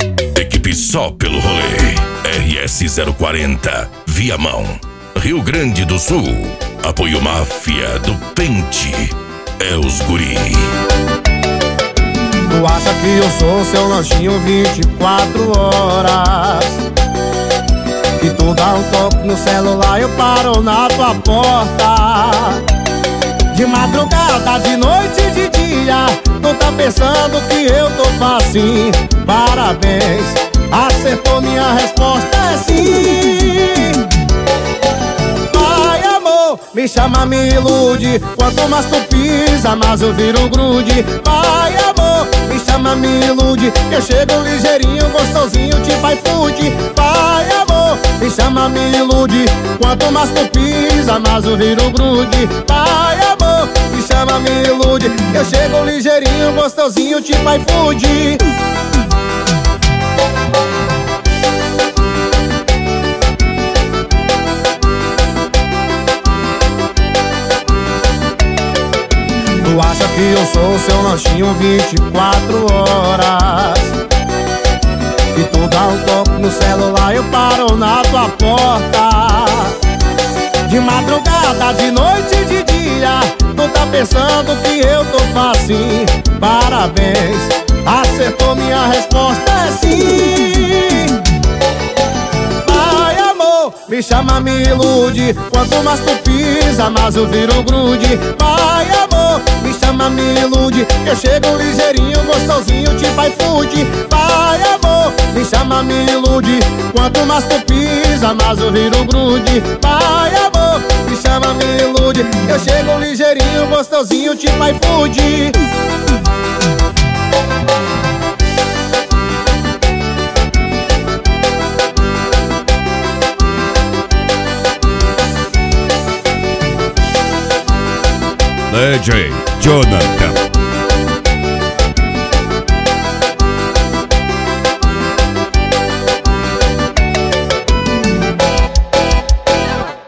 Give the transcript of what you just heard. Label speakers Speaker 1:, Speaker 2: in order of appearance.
Speaker 1: Equipe só pelo rolê. RS-040, Viamão, Rio Grande do Sul. Apoio Máfia do Pente. É os guri.
Speaker 2: Tu acha que eu sou seu lanchinho 24 horas? Que tu dá um toque no celular e eu paro na tua porta. De madrugada, de noite, de dia, tu tá pensando que eu tô facinho. Parabéns, acertou, minha resposta é sim. Vai, amor, me chama, me ilude. Quanto mais tu pisa, mais eu viro grude. Vai, amor, me chama, me ilude. Eu chego ligeirinho, gostosinho, tipo iFood. Vai, amor, me chama, me ilude. Quanto mais tu pisa, mais eu viro grude. Vai, amor, me chama, me ilude. Eu chego ligeirinho, gostosinho, tipo iFood. Tu acha que eu sou seu lanchinho 24 horas? E tu dá um toque no celular, eu paro na tua porta. De madrugada, de noite, de dia, tu tá pensando que eu tô facinho. Parabéns, acertou, minha resposta é sim. Vai, amor, me chama, me ilude. Quanto mais tu pisa, mais eu viro grude. Vai, amor, me chama, me ilude. Eu chego ligeirinho, gostosinho, tipo iFood. Vai, amor, me chama, me ilude. Quanto mais tu pisa, mais eu viro grude. Vai, amor, me chama, me ilude. Eu chego ligeirinho, gostosinho, tipo iFood.
Speaker 3: DJ Jonathan.